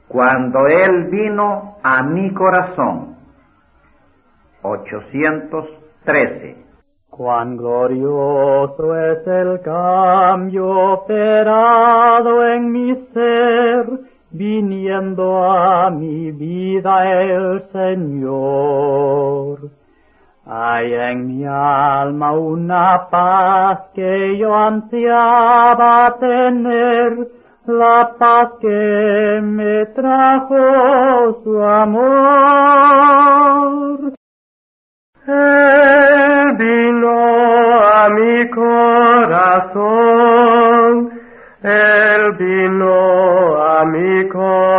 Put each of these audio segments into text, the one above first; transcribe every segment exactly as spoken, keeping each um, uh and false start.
Cuando Él vino a mi corazón. ochocientos trece. Cuán glorioso es el cambio operado en mi ser, viniendo a mi vida el Señor. Hay en mi alma una paz que yo ansiaba tener, la paz que me trajo su amor. Él vino a mi corazón, Él vino a mi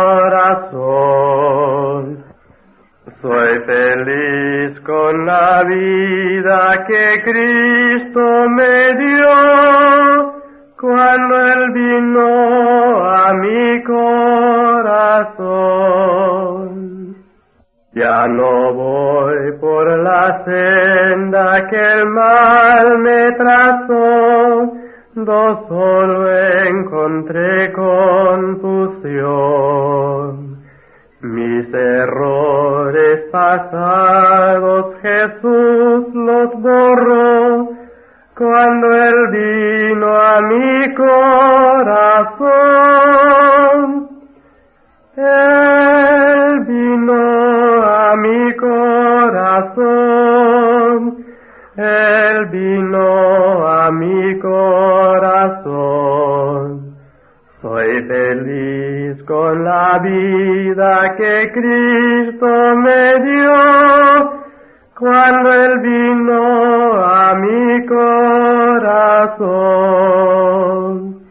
corazón. Soy feliz con la vida que Cristo me dio, cuando Él vino a mi corazón. Ya no voy por la senda que el mal me trazó, do solo encontré confusión. Mis errores pasados Jesús los borró, cuando Él vino a mi corazón. Él vino a mi corazón, Él vino a mi corazón. Soy feliz con la vida que Cristo me dio, cuando Él vino a mi corazón.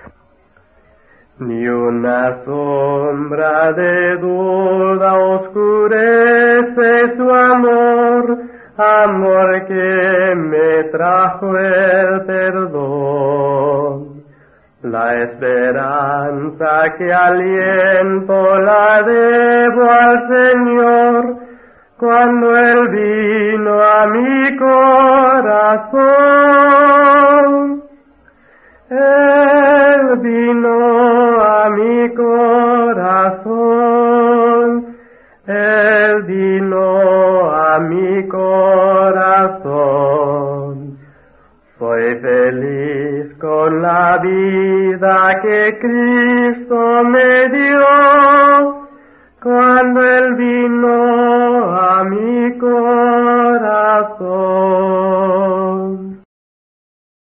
Ni una sombra de duda oscurece su amor, amor que me trajo el perdón. La esperanza que aliento la debo al Señor, cuando Él vino a mi corazón. Él vino a mi corazón, Él vino a mi corazón. Soy feliz con la vida que Cristo